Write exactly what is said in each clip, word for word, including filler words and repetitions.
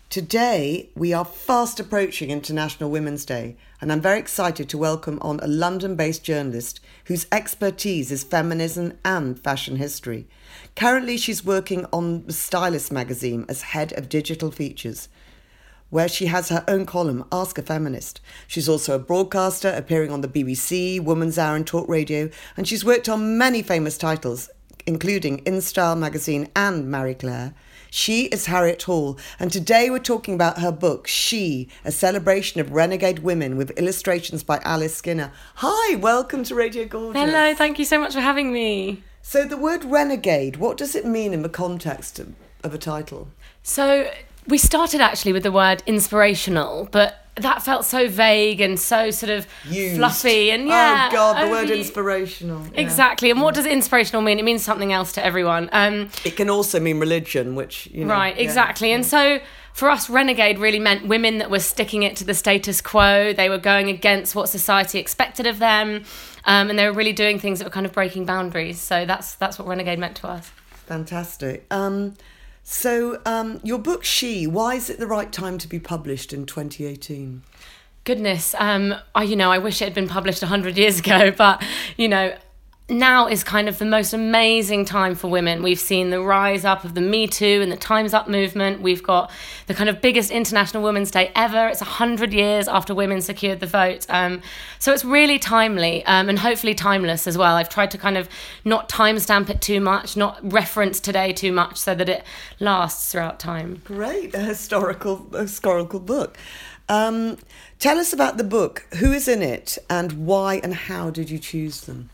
Today, we are fast approaching International Women's Day, and I'm very excited to welcome on a London-based journalist whose expertise is feminism and fashion history. Currently, she's working on The Stylist magazine as head of digital features, where she has her own column, Ask a Feminist. She's also a broadcaster, appearing on the B B C, Woman's Hour and Talk Radio, and she's worked on many famous titles, including InStyle magazine and Marie Claire. She is Harriet Hall, and today we're talking about her book, She, a celebration of renegade women, with illustrations by Alice Skinner. Hi, welcome to Radio Gorgeous. Hello, thank you so much for having me. So the word renegade, what does it mean in the context of, of a title? So we started actually with the word inspirational, but that felt so vague and so sort of Used. fluffy and yeah. Oh God, the only... word inspirational. Yeah. Exactly. And what does inspirational mean? It means something else to everyone. Um, it can also mean religion, which, you know. Right, exactly. Yeah. And so for us, renegade really meant women that were sticking it to the status quo. They were going against what society expected of them. Um, and they were really doing things that were kind of breaking boundaries. So that's that's what renegade meant to us. Fantastic. Um, so um, your book, She, why is it the right time to be published in twenty eighteen? Goodness, um, I, you know, I wish it had been published one hundred years ago, but, you know, now is kind of the most amazing time for women. We've seen the rise up of the Me Too and the Time's Up movement. We've got the kind of biggest International Women's Day ever. It's one hundred years after women secured the vote. Um, so it's really timely um, and hopefully timeless as well. I've tried to kind of not timestamp it too much, not reference today too much, so that it lasts throughout time. Great, a historical, a historical book. Um, tell us about the book. Who is in it and why and how did you choose them?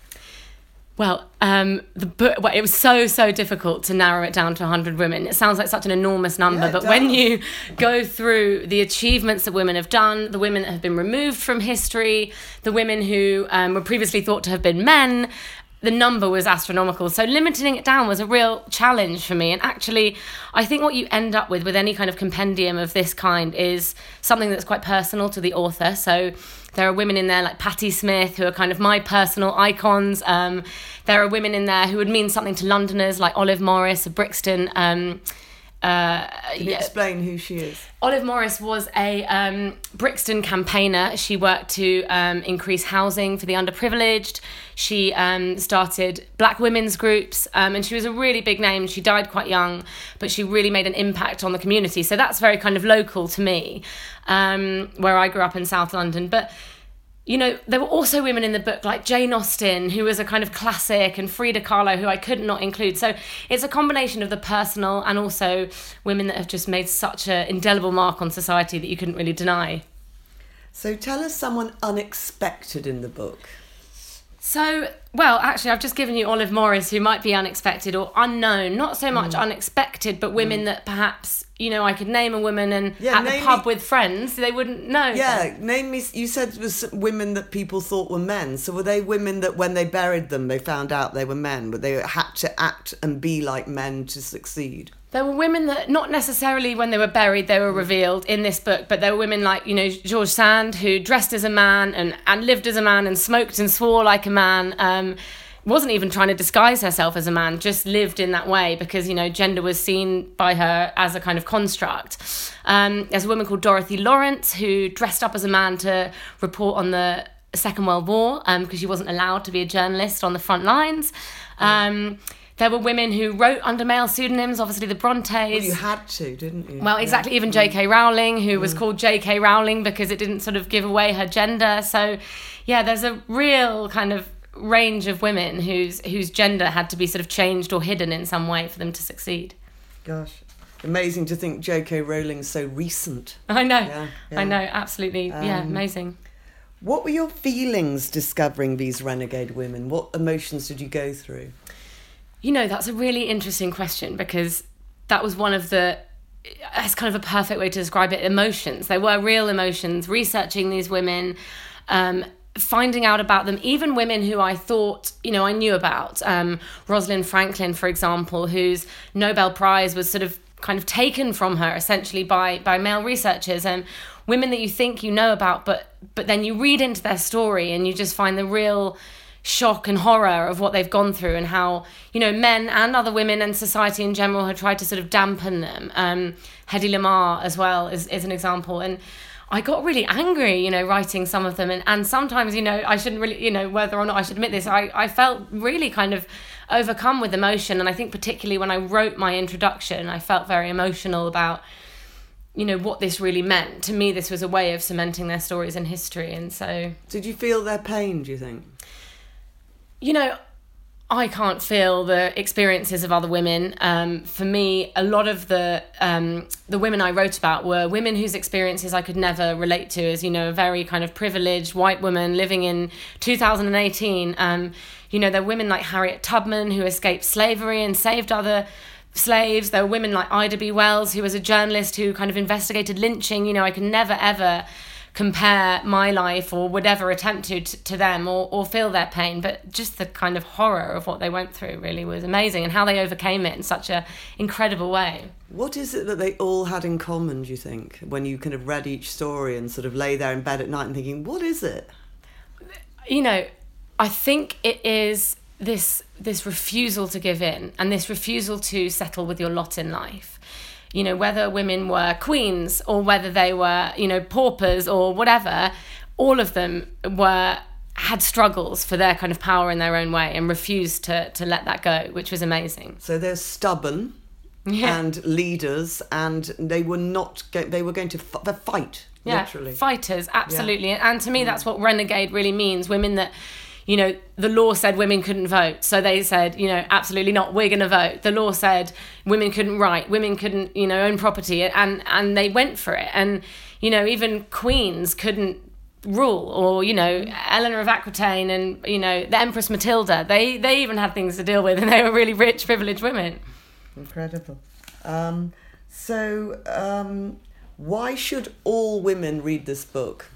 Well, um, the book, well, it was so, so difficult to narrow it down to one hundred women. It sounds like such an enormous number, yeah, but does. when you go through the achievements that women have done, the women that have been removed from history, the women who um, were previously thought to have been men, the number was astronomical. So limiting it down was a real challenge for me. And actually, I think what you end up with with any kind of compendium of this kind is something that's quite personal to the author. So there are women in there like Patti Smith, who are kind of my personal icons. Um, there are women in there who would mean something to Londoners, like Olive Morris of Brixton. Um, uh, Can you yeah. explain who she is? Olive Morris was a um, Brixton campaigner. She worked to um, increase housing for the underprivileged. She um, started black women's groups, um, and she was a really big name. She died quite young, but she really made an impact on the community. So that's very kind of local to me, um, where I grew up in South London. But you know, there were also women in the book like Jane Austen, who was a kind of classic, and Frida Kahlo, who I could not include. So it's a combination of the personal and also women that have just made such an indelible mark on society that you couldn't really deny. So tell us someone unexpected in the book. So, well, actually, I've just given you Olive Morris, who might be unexpected or unknown. Not so much mm. unexpected, but women mm. that perhaps, you know, I could name a woman and yeah, at the pub me, with friends, they wouldn't know. Yeah, them. name me, you said it was women that people thought were men. So were they women that when they buried them, they found out they were men, but they had to act and be like men to succeed? There were women that, not necessarily when they were buried, they were revealed in this book, but there were women like, you know, George Sand, who dressed as a man and, and lived as a man and smoked and swore like a man, um, wasn't even trying to disguise herself as a man, just lived in that way because, you know, gender was seen by her as a kind of construct. Um, there's a woman called Dorothy Lawrence, who dressed up as a man to report on the Second World War, um, because she wasn't allowed to be a journalist on the front lines. Um, There were women who wrote under male pseudonyms, obviously the Brontes. Well, you had to, didn't you? Well, exactly. Yeah. Even J K Rowling, who mm. was called J K Rowling because it didn't sort of give away her gender. So, yeah, there's a real kind of range of women whose whose gender had to be sort of changed or hidden in some way for them to succeed. Gosh, amazing to think J K Rowling's so recent. I know. Yeah, yeah. I know, absolutely. Um, yeah, amazing. What were your feelings discovering these renegade women? What emotions did you go through? You know, that's a really interesting question because that was one of the, it's kind of a perfect way to describe it, emotions. They were real emotions, researching these women, um, finding out about them, even women who I thought, you know, I knew about. Um, Rosalind Franklin, for example, whose Nobel Prize was sort of kind of taken from her essentially by, by male researchers, and women that you think you know about, but but then you read into their story and you just find the real shock and horror of what they've gone through, and how, you know, men and other women and society in general have tried to sort of dampen them. Um, Hedy Lamarr as well is, is an example. And I got really angry, you know, writing some of them. And, and sometimes, you know, I shouldn't really, you know, whether or not I should admit this, I, I felt really kind of overcome with emotion. And I think particularly when I wrote my introduction, I felt very emotional about, you know, what this really meant. To me, this was a way of cementing their stories in history. And so... Did you feel their pain, do you think? You know, I can't feel the experiences of other women. Um, for me, a lot of the um, the women I wrote about were women whose experiences I could never relate to, as, you know, a very kind of privileged white woman living in two thousand eighteen. Um, you know, there are women like Harriet Tubman who escaped slavery and saved other slaves. There were women like Ida B. Wells, who was a journalist who kind of investigated lynching. You know, I could never, ever compare my life or would ever attempt to to, to them or, or feel their pain, but just the kind of horror of what they went through really was amazing, and how they overcame it in such a incredible way. What is it that they all had in common, do you think, when you kind of read each story and sort of lay there in bed at night and thinking, what is it? You know, I think it is this this refusal to give in, and this refusal to settle with your lot in life. You know, whether women were queens or whether they were, you know, paupers or whatever, all of them were had struggles for their kind of power in their own way and refused to to let that go, which was amazing. So they're stubborn yeah. and leaders, and they were not go- they were going to f- fight, yeah, literally. Fighters, absolutely. Yeah. And to me, that's what renegade really means. Women that, you know, the law said women couldn't vote. So they said, you know, absolutely not, we're going to vote. The law said women couldn't write, women couldn't, you know, own property, and, and they went for it. And, you know, even queens couldn't rule, or, you know, Eleanor of Aquitaine and, you know, the Empress Matilda, they, they even had things to deal with, and they were really rich, privileged women. Incredible. Um, so um, why should all women read this book?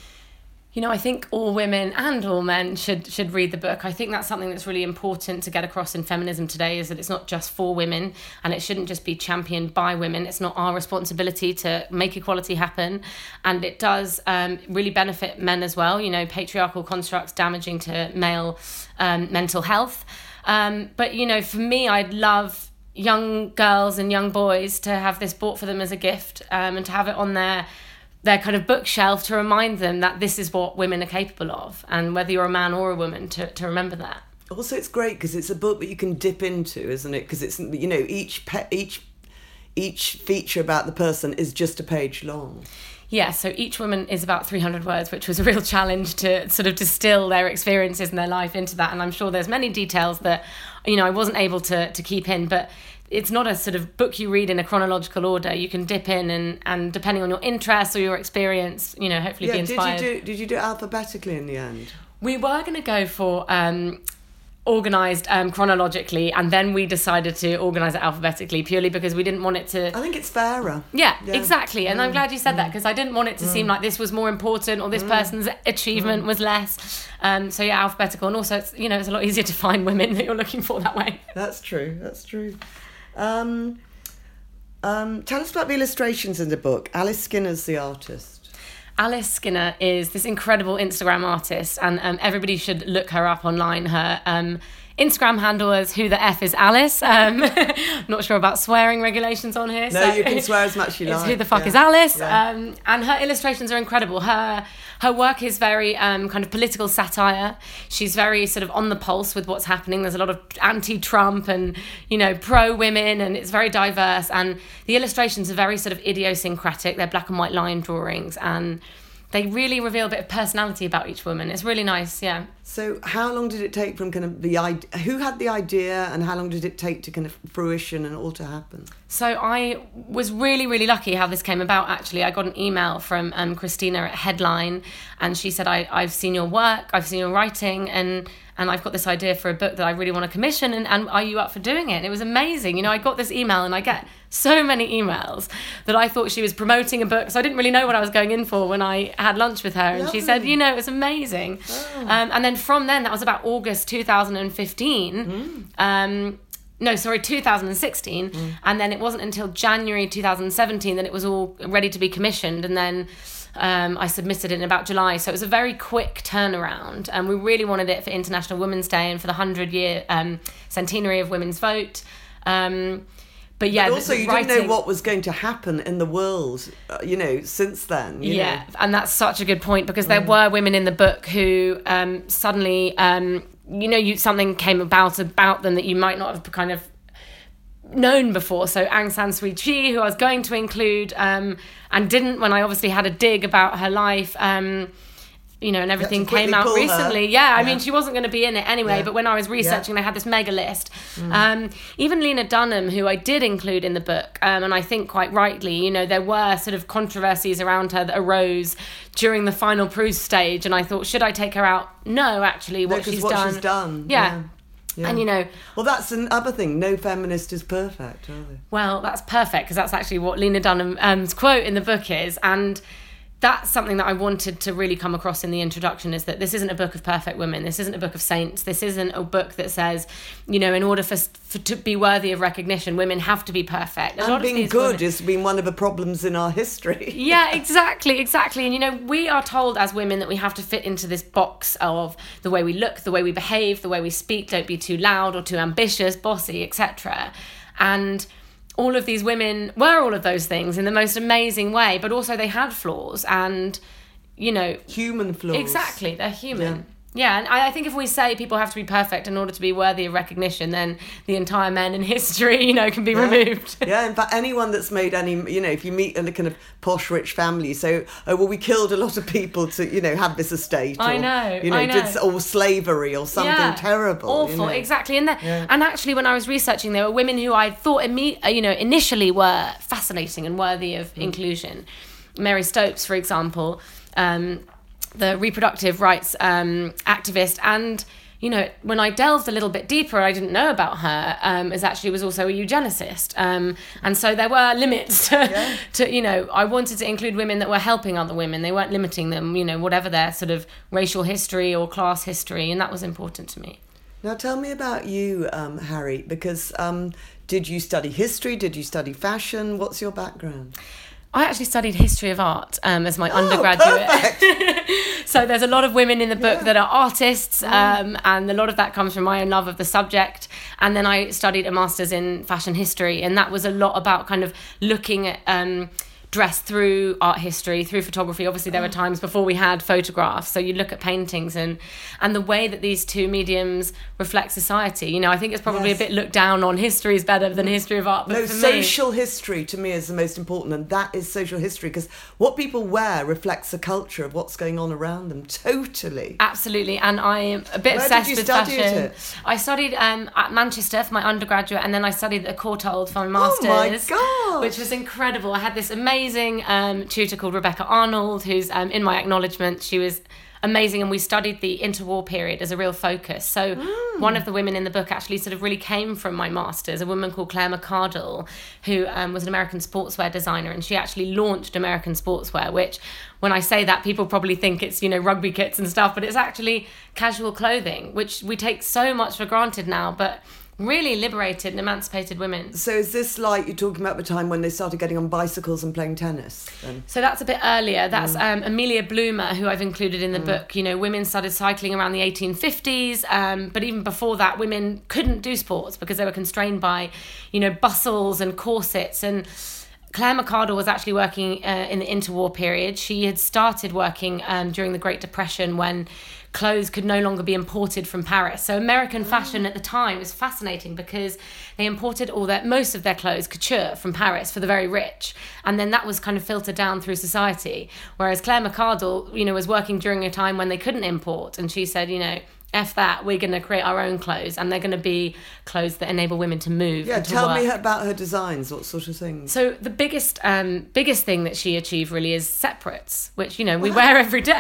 You know, I think all women and all men should should read the book. I think that's something that's really important to get across in feminism today, is that it's not just for women, and it shouldn't just be championed by women. It's not our responsibility to make equality happen, and it does um, really benefit men as well. You know, patriarchal constructs damaging to male um, mental health. Um, but, you know, for me, I'd love young girls and young boys to have this bought for them as a gift, um, and to have it on their their kind of bookshelf to remind them that this is what women are capable of, and whether you're a man or a woman, to, to remember that. Also, it's great because it's a book that you can dip into, isn't it? Because it's, you know, each pe- each each feature about the person is just a page long. Yeah, so each woman is about three hundred words, which was a real challenge to sort of distill their experiences and their life into that. And I'm sure there's many details that, you know, I wasn't able to to keep in, but it's not a sort of book you read in a chronological order. You can dip in and, and depending on your interests or your experience, you know, hopefully yeah, be inspired. Did you do, did you do it alphabetically in the end? We were going to go for um, organised um, chronologically, and then we decided to organise it alphabetically purely because we didn't want it to... I think it's fairer. Yeah, yeah. exactly. And mm. I'm glad you said mm. that, because I didn't want it to mm. seem like this was more important or this mm. person's achievement mm. was less. Um, so yeah, alphabetical. And also, it's, you know, it's a lot easier to find women that you're looking for that way. That's true, that's true. Um, um, tell us about the illustrations in the book. Alice Skinner's the artist. Alice Skinner is this incredible Instagram artist, and um, everybody should look her up online. Her um, Instagram handle is Who the F is Alice. Um, not sure about swearing regulations on here. No, so you can swear as much as you like. Who the fuck yeah. is Alice? Yeah. Um, and her illustrations are incredible. Her her work is very um, kind of political satire. She's very sort of on the pulse with what's happening. There's a lot of anti-Trump and, you know, pro-women, and it's very diverse. And the illustrations are very sort of idiosyncratic. They're black and white line drawings, and they really reveal a bit of personality about each woman. It's really nice, yeah. So how long did it take from kind of the idea, who had the idea, and how long did it take to kind of fruition and all to happen? So I was really, really lucky how this came about, actually. I got an email from um, Christina at Headline, and she said, I, I've seen your work, I've seen your writing, and and I've got this idea for a book that I really want to commission, and, and are you up for doing it? And it was amazing. You know, I got this email, and I get so many emails that I thought she was promoting a book, so I didn't really know what I was going in for when I had lunch with her. And Lovely. She said, you know, it was amazing. Oh. Um, and then from then, that was about August two thousand fifteen, mm. um, no, sorry, two thousand sixteen. Mm. And then it wasn't until January two thousand seventeen that it was all ready to be commissioned. And then um, I submitted it in about July. So it was a very quick turnaround. And we really wanted it for International Women's Day and for the hundred-year um, centenary of women's vote. Um, but yeah, but also the, the you writing, didn't know what was going to happen in the world, uh, you know, since then. You yeah, know. And that's such a good point, because there mm. were women in the book who um, suddenly... Um, you know, you something came about about them that you might not have kind of known before. So Aung San Suu Kyi, who I was going to include, um, and didn't when I obviously had a dig about her life, um, you know, and everything came out recently. Yeah, I yeah. mean, she wasn't going to be in it anyway, yeah. but when I was researching, yeah. I had this mega list. Mm. Um, even Lena Dunham, who I did include in the book, um, and I think quite rightly, you know, there were sort of controversies around her that arose during the final proof stage, and I thought, should I take her out? No, actually, what, no, she's, what done, she's done. Yeah. yeah. Yeah. And, you know... Well, that's another thing. No feminist is perfect, are they? Well, that's perfect, because that's actually what Lena Dunham's um, quote in the book is. And that's something that I wanted to really come across in the introduction, is that this isn't a book of perfect women. This isn't a book of saints. This isn't a book that says, you know, in order for, for to be worthy of recognition, women have to be perfect. A and being good women, has been one of the problems in our history. Yeah, exactly, exactly. And, you know, we are told as women that we have to fit into this box of the way we look, the way we behave, the way we speak, don't be too loud or too ambitious, bossy, et cetera. And all of these women were all of those things in the most amazing way, but also they had flaws and, you know... Human flaws. Exactly, they're human. Yeah. Yeah, and I think if we say people have to be perfect in order to be worthy of recognition, then the entire men in history, you know, can be yeah. removed. Yeah, in fact, anyone that's made any, you know, if you meet in a kind of posh, rich family, so, oh, well, we killed a lot of people to, you know, have this estate. Or, I know, you know, I know. Did, or slavery or something yeah. terrible. Awful, you know? Exactly. And, yeah. and actually, when I was researching, there were women who I thought, imme- you know, initially were fascinating and worthy of mm. inclusion. Mary Stopes, for example, um... the reproductive rights um, activist, and you know, when I delved a little bit deeper, I didn't know about her, um, as actually was also a eugenicist, um, and so there were limits to, yeah. to, you know, I wanted to include women that were helping other women. They weren't limiting them, you know, whatever their sort of racial history or class history, and that was important to me. Now tell me about you, um, Harry, because um, did you study history? Did you study fashion? What's your background? I actually studied history of art um, as my oh, undergraduate. So there's a lot of women in the book yeah. that are artists, um, mm. and a lot of that comes from my own love of the subject. And then I studied a master's in fashion history, and that was a lot about kind of looking at um, dress through art history, through photography. Obviously, there were times before we had photographs, so you look at paintings and and the way that these two mediums reflect society. You know, I think it's probably yes. a bit looked down on. History is better than history of art. But no, for social me, history to me is the most important, and that is social history, because what people wear reflects the culture of what's going on around them. Totally, absolutely. And I am a bit Where obsessed did you with study fashion. It? I studied um, at Manchester for my undergraduate, and then I studied at Courtauld for my master's. Oh my god, which was incredible. I had this amazing. Amazing um, tutor called Rebecca Arnold, who's um, in my acknowledgement. She was amazing, and we studied the interwar period as a real focus. So mm. one of the women in the book actually sort of really came from my master's, a woman called Claire McCardle, who um, was an American sportswear designer, and she actually launched American sportswear, which when I say that, people probably think it's, you know, rugby kits and stuff, but it's actually casual clothing, which we take so much for granted now, but really liberated and emancipated women. So is this like you're talking about the time when they started getting on bicycles and playing tennis? Then? So that's a bit earlier. That's mm. um, Amelia Bloomer, who I've included in the mm. book. You know, women started cycling around the eighteen fifties, um, but even before that, women couldn't do sports because they were constrained by, you know, bustles and corsets. And Claire McCardle was actually working uh, in the interwar period. She had started working um, during the Great Depression when clothes could no longer be imported from Paris. So American fashion at the time was fascinating because they imported all their, most of their clothes, couture, from Paris for the very rich. And then that was kind of filtered down through society. Whereas Claire McCardle, you know, was working during a time when they couldn't import. And she said, you know, F that, we're going to create our own clothes, and they're going to be clothes that enable women to move. Yeah, and to tell work. me about her designs, what sort of things? So the biggest um, biggest thing that she achieved really is separates, which, you know, we wear every day.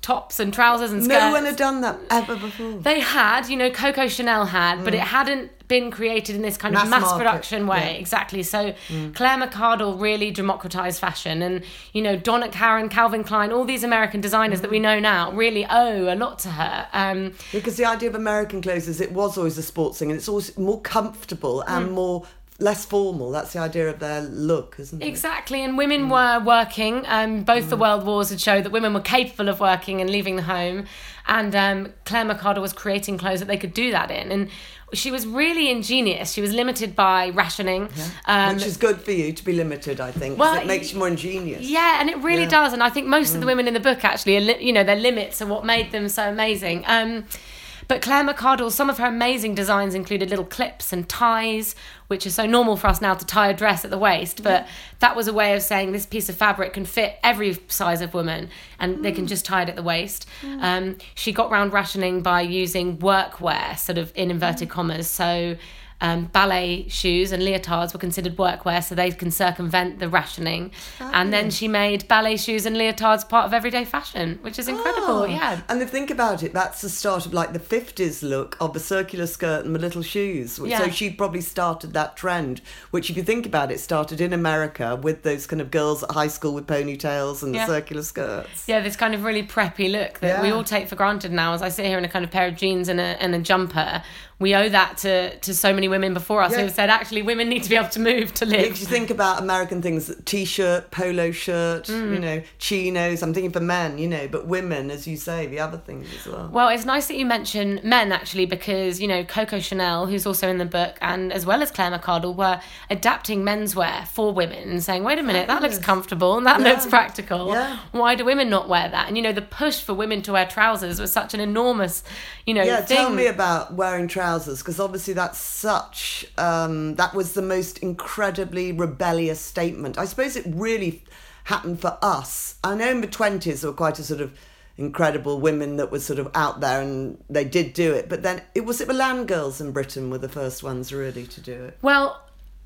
tops and trousers and skirts. No one had done that ever before. They had, you know, Coco Chanel had, mm. but it hadn't been created in this kind mass of mass market. production way. Yeah. Exactly. So mm. Claire McCardell really democratized fashion, and, you know, Donna Karan, Calvin Klein, all these American designers mm. that we know now really owe a lot to her. Um, because the idea of American clothes is it was always a sports thing, and it's always more comfortable and mm. more less formal. That's the idea of their look, isn't it? Exactly. And women mm. were working. Um, both mm. the world wars had showed that women were capable of working and leaving the home. And um, Claire McCardell was creating clothes that they could do that in. And she was really ingenious. She was limited by rationing. Yeah. Um, Which is good for you to be limited, I think, well, because it makes you more ingenious. Yeah, and it really yeah. does. And I think most mm. of the women in the book actually, are li- you know, their limits are what made them so amazing. Um, But Claire McCardell, some of her amazing designs included little clips and ties, which is so normal for us now to tie a dress at the waist. But yeah. that was a way of saying this piece of fabric can fit every size of woman, and mm. they can just tie it at the waist. Mm. Um, she got round rationing by using workwear, sort of in inverted mm. commas. So um, ballet shoes and leotards were considered workwear, so they can circumvent the rationing. Oh. And then she made ballet shoes and leotards part of everyday fashion, which is incredible. Oh. Yeah. And if you think about it, that's the start of like the fifties look of the circular skirt and the little shoes. Yeah. So she probably started that trend, which if you think about it, started in America with those kind of girls at high school with ponytails and yeah. the circular skirts. Yeah, this kind of really preppy look that yeah. we all take for granted now. As I sit here in a kind of pair of jeans and a, and a jumper, we owe that to, to so many women before us yeah. who have said, actually, women need to be able to move to live. If you think about American things, T-shirt, polo shirt, mm. you know, chinos, I'm thinking for men, you know, but women, as you say, the other things as well. Well, it's nice that you mention men, actually, because, you know, Coco Chanel, who's also in the book, and as well as Claire McCardell, were adapting menswear for women and saying, wait a minute, that looks comfortable and that yeah. looks practical. Yeah. Why do women not wear that? And, you know, the push for women to wear trousers was such an enormous, you know, yeah, thing. Tell me about wearing trousers. Because obviously that's such um, that was the most incredibly rebellious statement. I suppose it really happened for us. I know in the twenties there were quite a sort of incredible women that were sort of out there and they did do it, but then it was it the land girls in Britain were the first ones really to do it. Well,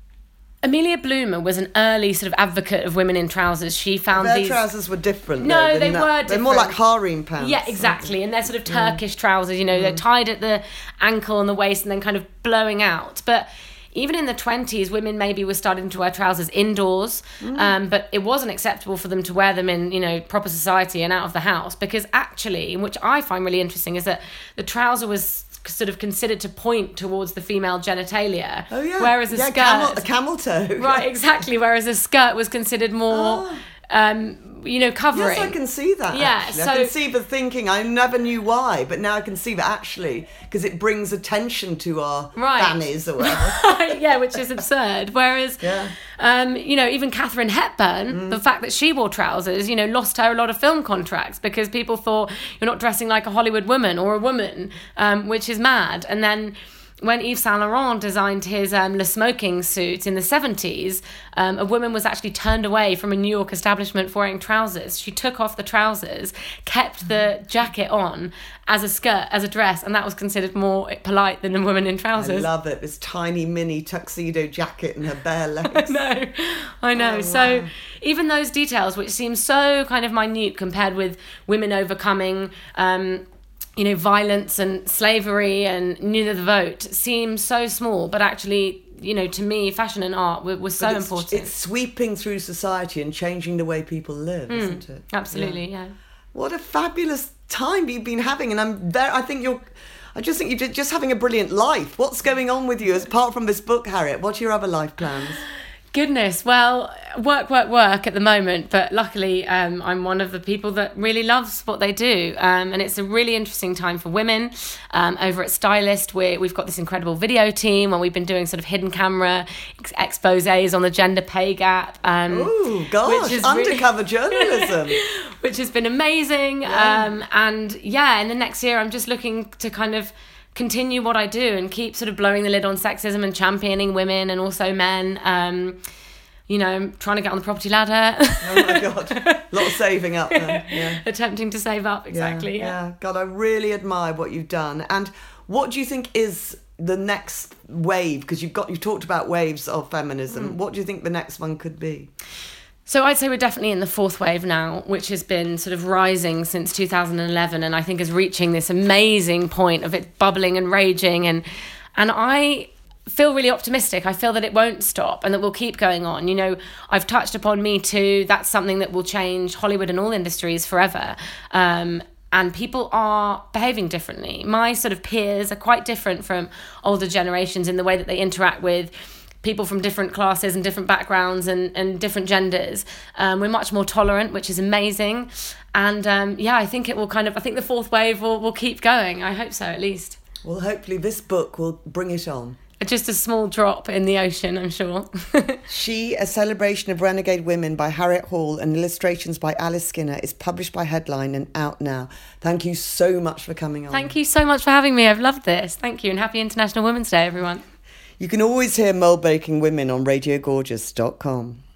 Amelia Bloomer was an early sort of advocate of women in trousers. She found Their these... trousers were different. No, though, they that. were different. They're more like harem pants. Yeah, exactly. And they're sort of Turkish mm. trousers, you know, mm. they're tied at the ankle and the waist and then kind of blowing out. But even in the twenties, women maybe were starting to wear trousers indoors, mm. um, but it wasn't acceptable for them to wear them in, you know, proper society and out of the house. Because actually, which I find really interesting, is that the trouser was sort of considered to point towards the female genitalia. Oh yeah. Whereas a yeah, skirt, camel, a camel toe. Right, exactly. Whereas a skirt was considered more, oh. um, you know, covering. Yes, I can see that. Yeah, actually. so I can see the thinking. I never knew why, but now I can see that actually because it brings attention to our right. fannies or whatever. Yeah, which is absurd. Whereas, yeah. um, you know, even Katharine Hepburn, mm. the fact that she wore trousers, you know, lost her a lot of film contracts because people thought you're not dressing like a Hollywood woman or a woman, um, which is mad. And then when Yves Saint Laurent designed his um, Le Smoking suit in the seventies, um, a woman was actually turned away from a New York establishment for wearing trousers. She took off the trousers, kept the jacket on as a skirt, as a dress, and that was considered more polite than a woman in trousers. I love it. This tiny mini tuxedo jacket and her bare legs. I know, I know. Oh, so wow. even those details, which seem so kind of minute compared with women overcoming Um, you know, violence and slavery and neither the vote seems so small, but actually, you know, to me, fashion and art were, were so it's, important. It's sweeping through society and changing the way people live, mm, isn't it? Absolutely, yeah. yeah. What a fabulous time you've been having, and I'm very. I think you're. I just think you're just having a brilliant life. What's going on with you apart from this book, Harriet? What are your other life plans? Goodness, well, work, work, work at the moment, but luckily um, I'm one of the people that really loves what they do, um, and it's a really interesting time for women. Um, over at Stylist, we're, we've got this incredible video team, and we've been doing sort of hidden camera ex- exposés on the gender pay gap. Um, Ooh, gosh, which is undercover really, journalism. Which has been amazing, yeah. um, and yeah, in the next year I'm just looking to kind of continue what I do and keep sort of blowing the lid on sexism and championing women and also men. Um, you know, trying to get on the property ladder. Oh my God. A lot of saving up there. Yeah. Attempting to save up, exactly. Yeah, yeah. yeah. God, I really admire what you've done. And what do you think is the next wave? Because you've got you've talked about waves of feminism. Mm. What do you think the next one could be? So I'd say we're definitely in the fourth wave now, which has been sort of rising since two thousand eleven, and I think is reaching this amazing point of it bubbling and raging, and and I feel really optimistic. I feel that it won't stop and that we'll keep going on. You know, I've touched upon Me Too. That's something that will change Hollywood and all industries forever. Um, and people are behaving differently. My sort of peers are quite different from older generations in the way that they interact with people from different classes and different backgrounds and, and different genders. Um, we're much more tolerant, which is amazing. And um, yeah, I think it will kind of, I think the fourth wave will, will keep going. I hope so, at least. Well, hopefully this book will bring it on. Just a small drop in the ocean, I'm sure. She, A Celebration of Renegade Women by Harriet Hall and illustrations by Alice Skinner is published by Headline and out now. Thank you so much for coming on. Thank you so much for having me. I've loved this. Thank you, and happy International Women's Day, everyone. You can always hear Mould Breaking Women on radio gorgeous dot com.